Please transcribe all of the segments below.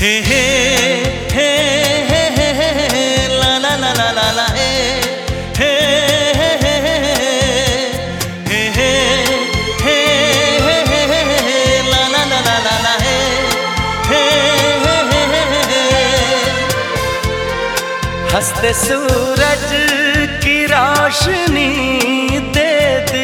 हे हे हे हे हे हे ला ला ला ला ला ला हे हे हे हे हे हे हे हे ला ला ला ला ला ला हे हे हंसते सूरज की रोशनी दे दी,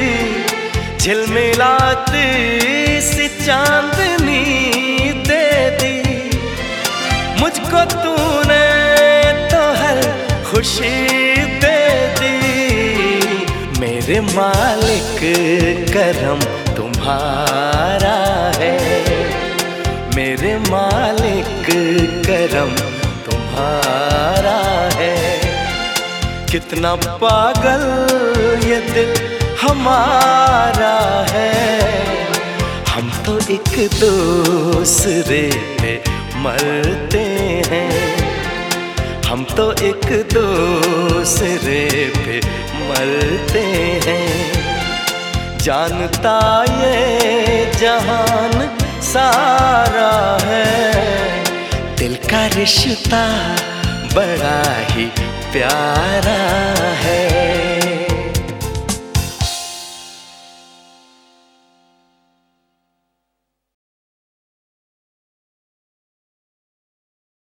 झिलमिलाती सी चांदनी दे दी, मुझको तूने तो हर खुशी दे दी। मेरे मालिक करम तुम्हारा है, मेरे मालिक करम तुम्हारा है। कितना पागल ये दिल हमारा है, हम तो एक दूसरे पे मरते हैं, हम तो एक दूसरे पे मरते हैं। जानता ये जहान सारा है, दिल का रिश्ता बड़ा ही प्यारा है।